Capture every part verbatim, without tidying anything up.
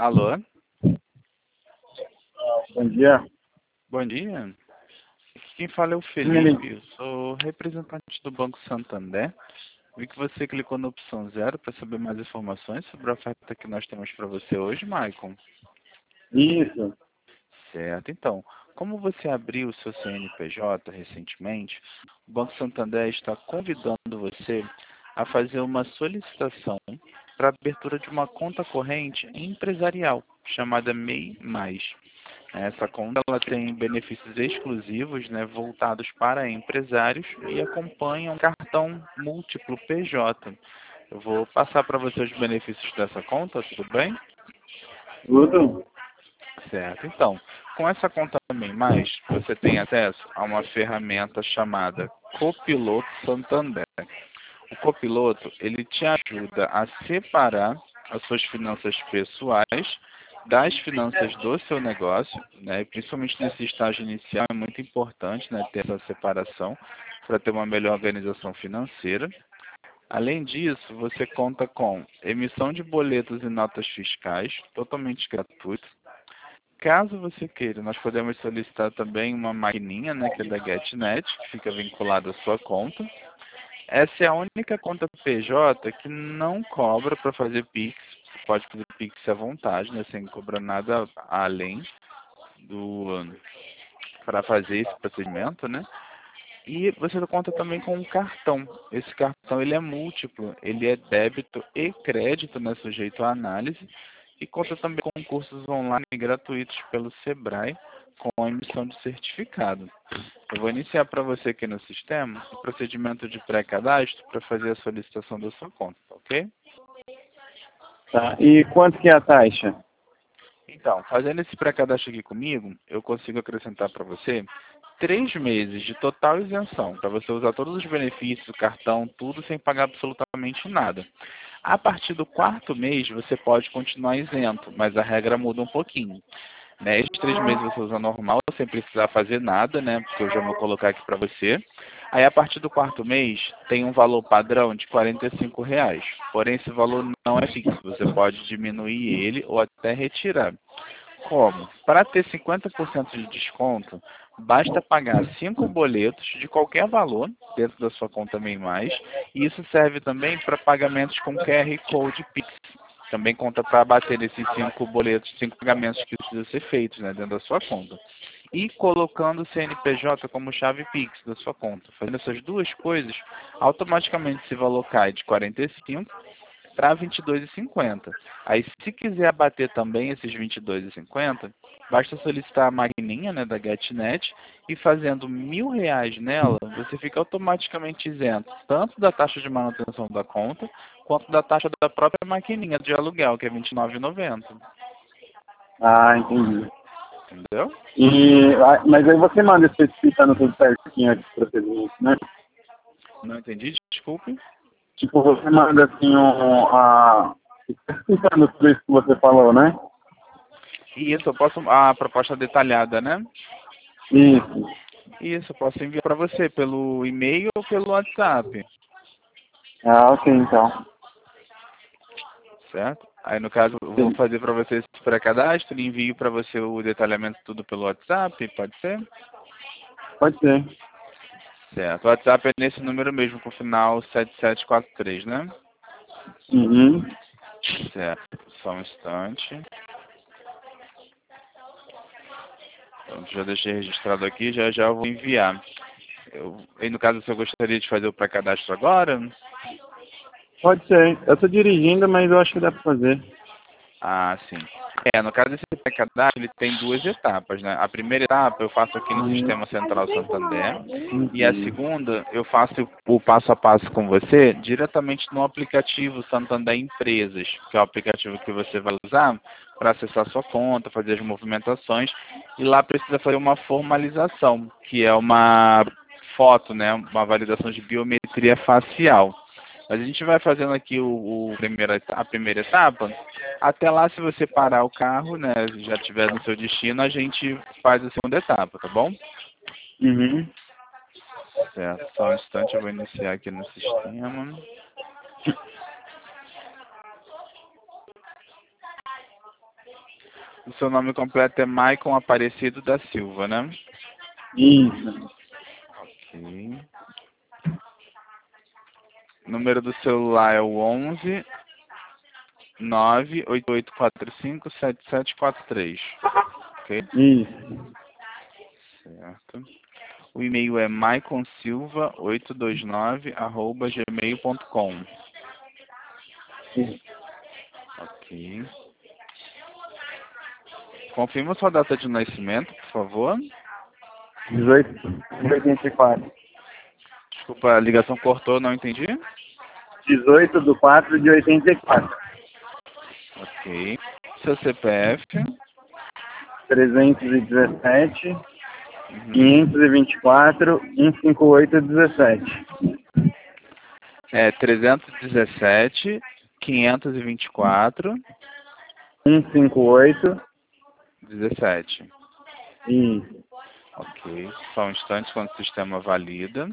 Alô? Bom dia. Bom dia. Quem fala é o Ele- Felipe, eu sou representante do Banco Santander. Vi que você clicou na opção zero para saber mais informações sobre a oferta que nós temos para você hoje, Maicon. Isso. Certo, então, como você abriu o seu C N P J recentemente, o Banco Santander está convidando você a fazer uma solicitação para a abertura de uma conta corrente empresarial, chamada M E I Mais. Essa conta ela tem benefícios exclusivos, né, voltados para empresários e acompanha um cartão múltiplo P J. Eu vou passar para você os benefícios dessa conta, tudo bem? Tudo? Certo. Então, com essa conta também mais, você tem acesso a uma ferramenta chamada Copiloto Santander. O copiloto, ele te ajuda a separar as suas finanças pessoais das finanças do seu negócio, né? Principalmente nesse estágio inicial é muito importante, né, ter essa separação para ter uma melhor organização financeira. Além disso, você conta com emissão de boletos e notas fiscais, totalmente gratuito. Caso você queira, nós podemos solicitar também uma maquininha, né, que é da GetNet, que fica vinculada à sua conta. Essa é a única conta P J que não cobra para fazer Pix. Você pode fazer Pix à vontade, né, sem cobrar nada além do para fazer esse procedimento, né? E você conta também com um cartão. Esse cartão ele é múltiplo, ele é débito e crédito, né, sujeito à análise, e conta também com cursos online gratuitos pelo Sebrae com a emissão de certificado. Eu vou iniciar para você aqui no sistema o procedimento de pré-cadastro para fazer a solicitação da sua conta, tá ok? Tá. E quanto que é a taxa? Então, fazendo esse pré-cadastro aqui comigo, eu consigo acrescentar para você três meses de total isenção, para você usar todos os benefícios, o cartão, tudo sem pagar absolutamente nada. A partir do quarto mês, você pode continuar isento, mas a regra muda um pouquinho. Né? Esses três meses você usa normal, sem precisar fazer nada, né? Porque eu já vou colocar aqui para você. Aí, a partir do quarto mês, tem um valor padrão de quarenta e cinco reais. Porém, esse valor não é fixo. Você pode diminuir ele ou até retirar. Como? Para ter cinquenta por cento de desconto, basta pagar cinco boletos de qualquer valor dentro da sua conta M E I Mais. E isso serve também para pagamentos com Q R Code Pix. Também conta para bater nesses cinco boletos, cinco pagamentos que precisam ser feitos, né, dentro da sua conta. E colocando o C N P J como chave Pix da sua conta. Fazendo essas duas coisas, automaticamente esse valor cai de quarenta e cinco para vinte e dois reais e cinquenta centavos. Aí, se quiser abater também esses vinte e dois reais e cinquenta centavos, basta solicitar a maquininha, né, da GetNet, e fazendo mil reais nela, você fica automaticamente isento, tanto da taxa de manutenção da conta, quanto da taxa da própria maquininha de aluguel, que é vinte e nove reais e noventa centavos. Ah, entendi. Entendeu? E, ah, mas aí você manda especificando tudo certinho esse procedimento, né? Não entendi? Desculpe. Tipo, você manda assim um, a... especificando tudo isso que você falou, né? E isso, eu posso... A proposta detalhada, né? Isso. Isso, eu posso enviar para você pelo e-mail ou pelo WhatsApp. Ah, ok, então. Certo? Aí, no caso, eu vou Sim. fazer para você esse pré-cadastro e envio para você o detalhamento tudo pelo WhatsApp, pode ser? Pode ser. Certo. O WhatsApp é nesse número mesmo, com o final sete sete quatro três, né? Uhum. Certo. Só um instante. Então, já deixei registrado aqui, já já eu vou enviar. Eu, e no caso, se eu gostaria de fazer o pré-cadastro agora? Pode ser. Eu tô dirigindo, mas eu acho que dá pra fazer. Ah, sim. É, no caso desse pré-cadastro, ele tem duas etapas, né? A primeira etapa eu faço aqui no Uhum. Sistema Central Santander e a Entendi. segunda eu faço o passo a passo com você diretamente no aplicativo Santander Empresas, que é o aplicativo que você vai usar para acessar sua conta, fazer as movimentações e lá precisa fazer uma formalização, que é uma foto, né? Uma validação de biometria facial. Mas a gente vai fazendo aqui o, o primeira, a primeira etapa. Até lá, se você parar o carro, né, já estiver no seu destino, a gente faz a segunda etapa, tá bom? Uhum. Certo. Só um instante, eu vou iniciar aqui no sistema. O seu nome completo é Maicon Aparecido da Silva, né? Isso. Ok. O número do celular é o onze nove oito oito quatro cinco sete sete quatro três. Ok? Isso. Certo. O e-mail é maiconsilva oito dois nove arroba gmail ponto com. Isso. Ok. Confirma sua data de nascimento, por favor. dezoito de oitenta e quatro. Desculpa, a ligação cortou, não entendi. dezoito de quatro de oitenta e quatro. Ok. Seu C P F. trezentos e dezessete, Uhum. quinhentos e vinte e quatro, cento e cinquenta e oito, dezessete. É trezentos e dezessete, quinhentos e vinte e quatro, cento e cinquenta e oito. dezessete. Isso. Ok. Só um instante quando o sistema valida.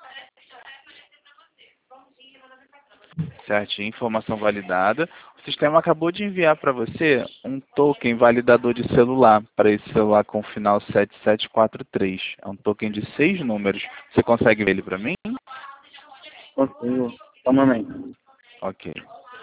Certinho, informação validada. O sistema acabou de enviar para você um token validador de celular, para esse celular com final sete sete quatro três. É um token de seis números. Você consegue ver ele para mim? Consigo. Só um momento. Ok.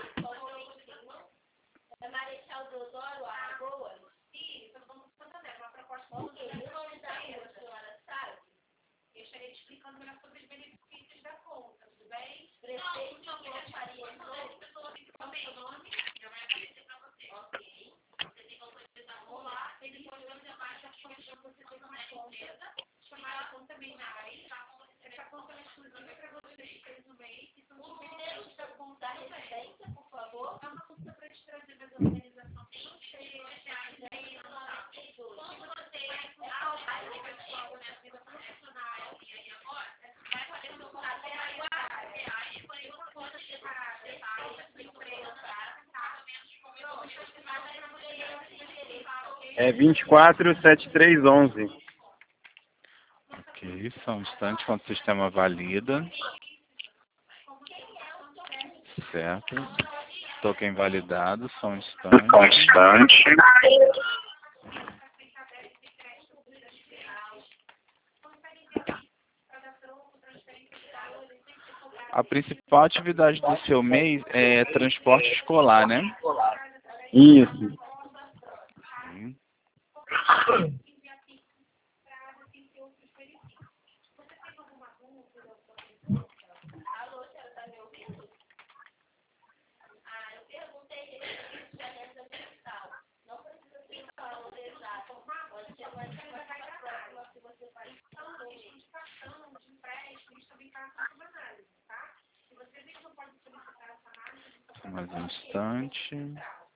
É vinte e quatro, setenta e três, onze. Ok, só um instante quando o sistema valida. Certo. Token validado, só um instante. Constante. A principal atividade do seu mês é transporte escolar, né? Isso. Sim. Mais um instante.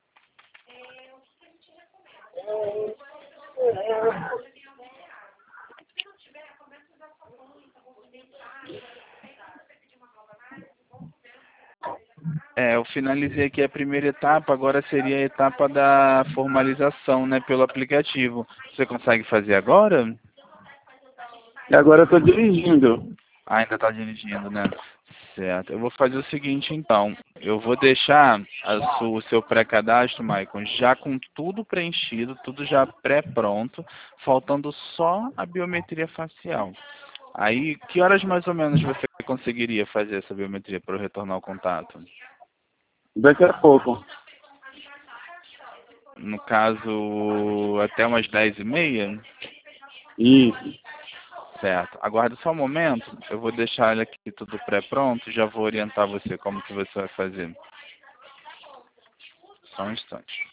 É, eu finalizei aqui a primeira etapa, agora seria a etapa da formalização, né, pelo aplicativo. Você consegue fazer agora? E agora eu tô dirigindo. Ah, ainda está dirigindo, né? Certo. Eu vou fazer o seguinte, então. Eu vou deixar a su- o seu pré-cadastro, Maicon, já com tudo preenchido, tudo já pré-pronto, faltando só a biometria facial. Aí, que horas mais ou menos você conseguiria fazer essa biometria para eu retornar o contato? Daqui a pouco. No caso, até umas dez e meia? Isso. Certo. Aguarde só um momento. Eu vou deixar ele aqui tudo pré-pronto e já vou orientar você como que você vai fazer. Só um instante.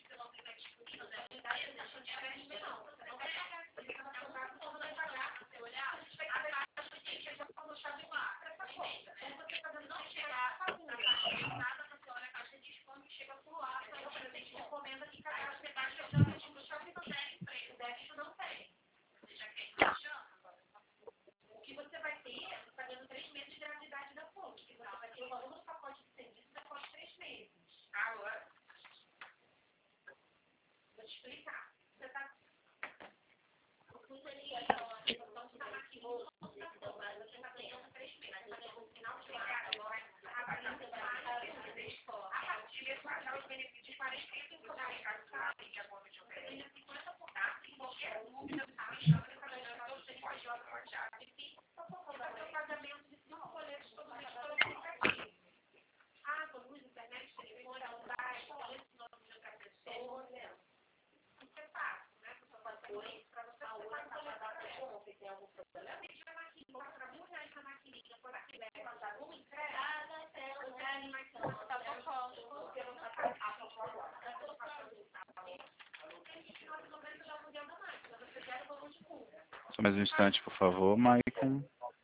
Só mais um instante, por favor, Maicon.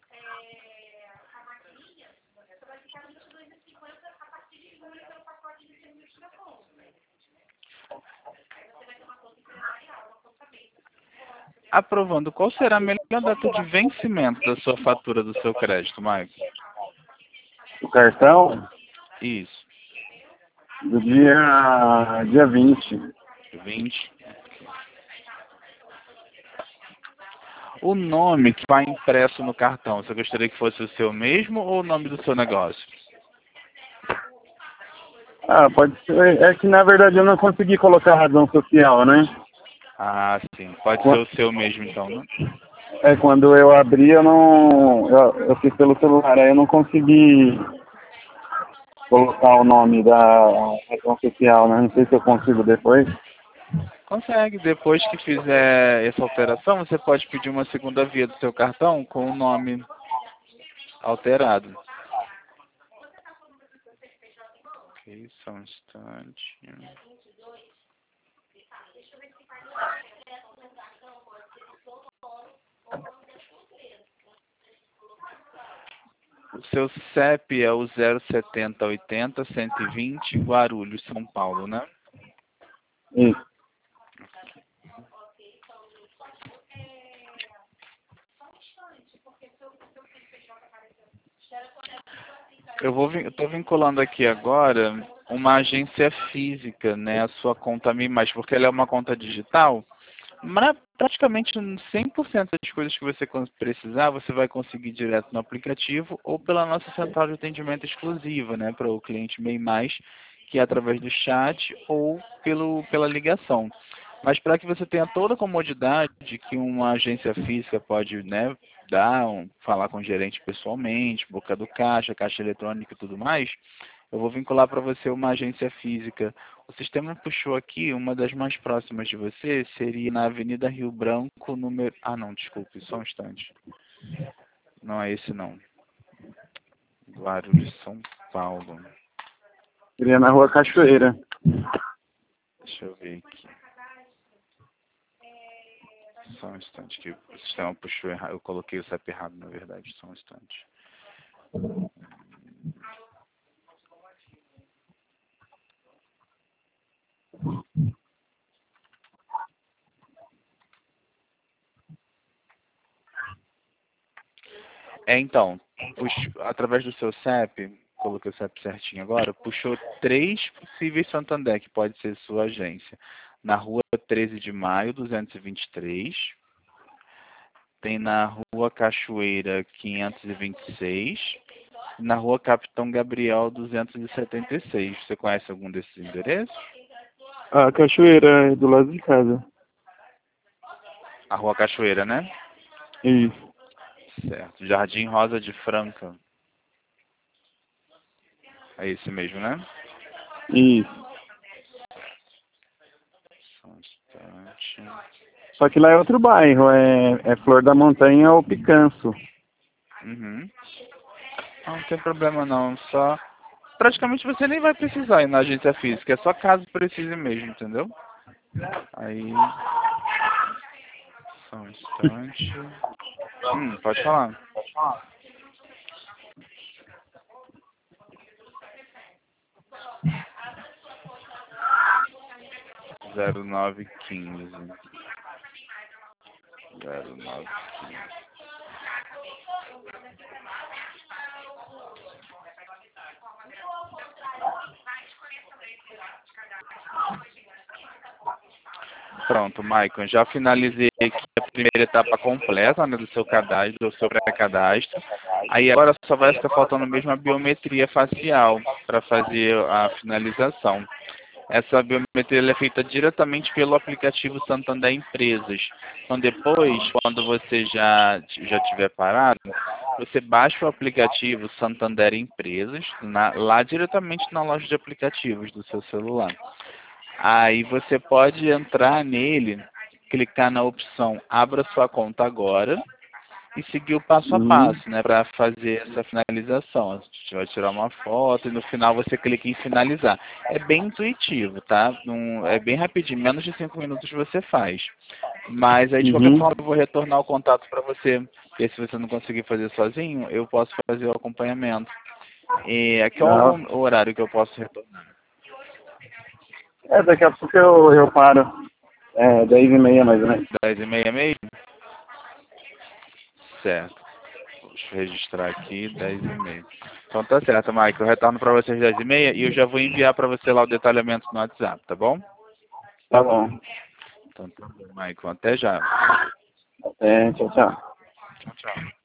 Aprovando, qual será a melhor data de vencimento da sua fatura do seu crédito, Maicon? O cartão, Isso. do dia, dia vinte. vinte. O nome que vai impresso no cartão, você gostaria que fosse o seu mesmo ou o nome do seu negócio? Ah, pode ser. É que na verdade eu não consegui colocar razão social, né? Ah, sim. Pode ser o seu mesmo, então, né? É, quando eu abri eu não. Eu, eu fiz pelo celular, aí eu não consegui colocar o nome da razão social, né? Não sei se eu consigo depois. Consegue. Depois que fizer essa alteração, você pode pedir uma segunda via do seu cartão com o nome alterado. Ok, só um instante. O seu C E P é o zero setenta oitenta cento e vinte, Guarulhos, São Paulo, né? Isso. Eu vou, vin- eu tô vinculando aqui agora uma agência física, né? A sua conta Mi Mais, porque ela é uma conta digital. Mas praticamente cem por cento das coisas que você cons- precisar, você vai conseguir direto no aplicativo ou pela nossa central de atendimento exclusiva, né? Para o cliente Mi Mais, que é através do chat ou pelo, pela ligação. Mas para que você tenha toda a comodidade que uma agência física pode, né, dar, um, falar com o gerente pessoalmente, boca do caixa, caixa eletrônica e tudo mais, eu vou vincular para você uma agência física. O sistema puxou aqui, uma das mais próximas de você seria na Avenida Rio Branco, número... Ah, não, desculpe, só um instante. Não é esse, não. Guarulhos, São Paulo. Seria na Rua Cachoeira. Deixa eu ver aqui. Só um instante, que o sistema puxou errado. Eu coloquei o C E P errado, na verdade. Só um instante. É, então, puxo, através do seu C E P, coloquei o C E P certinho agora, puxou três possíveis Santander, que pode ser sua agência. Na rua treze de maio, duzentos e vinte e três. Tem na rua Cachoeira, quinhentos e vinte e seis. E na rua Capitão Gabriel, duzentos e setenta e seis. Você conhece algum desses endereços? A Cachoeira é do lado de casa. A rua Cachoeira, né? Isso. Certo. Jardim Rosa de Franca. É esse mesmo, né? Isso. Só um instante. Só que lá é outro bairro, é, é Flor da Montanha ou Picanço. Uhum. Não, não tem problema não, só... Praticamente você nem vai precisar ir na agência física, é só caso precise mesmo, entendeu? Aí... Só um instante... Hum, pode falar. zero nove quinze. zero nove quinze. Pronto, Maicon, já finalizei aqui a primeira etapa completa, né, do seu cadastro, do seu pré-cadastro. Aí agora só vai ficar faltando mesmo a biometria facial para fazer a finalização. Essa biometria ela é feita diretamente pelo aplicativo Santander Empresas. Então depois, quando você já já tiver parado, você baixa o aplicativo Santander Empresas na, lá diretamente na loja de aplicativos do seu celular. Aí você pode entrar nele, clicar na opção Abra sua conta agora e seguir o passo a Uhum. passo, né, para fazer essa finalização. A gente vai tirar uma foto e no final você clica em finalizar. É bem intuitivo, tá? Não, é bem rapidinho, menos de cinco minutos você faz. Mas aí de qualquer Uhum. forma eu vou retornar o contato para você, porque se você não conseguir fazer sozinho, eu posso fazer o acompanhamento. E aqui é Ah, o horário que eu posso retornar. é, daqui a pouco eu, eu paro. É, dez e meia mais ou menos. Dez e meia mesmo? Certo. Deixa eu registrar aqui, dez e meia. Então tá certo, Mike. Eu retorno para vocês dez e meia e eu já vou enviar para você lá o detalhamento no WhatsApp, tá bom? Tá bom. Então tá bom, Mike. Até já. É, tchau, tchau. Tchau, tchau.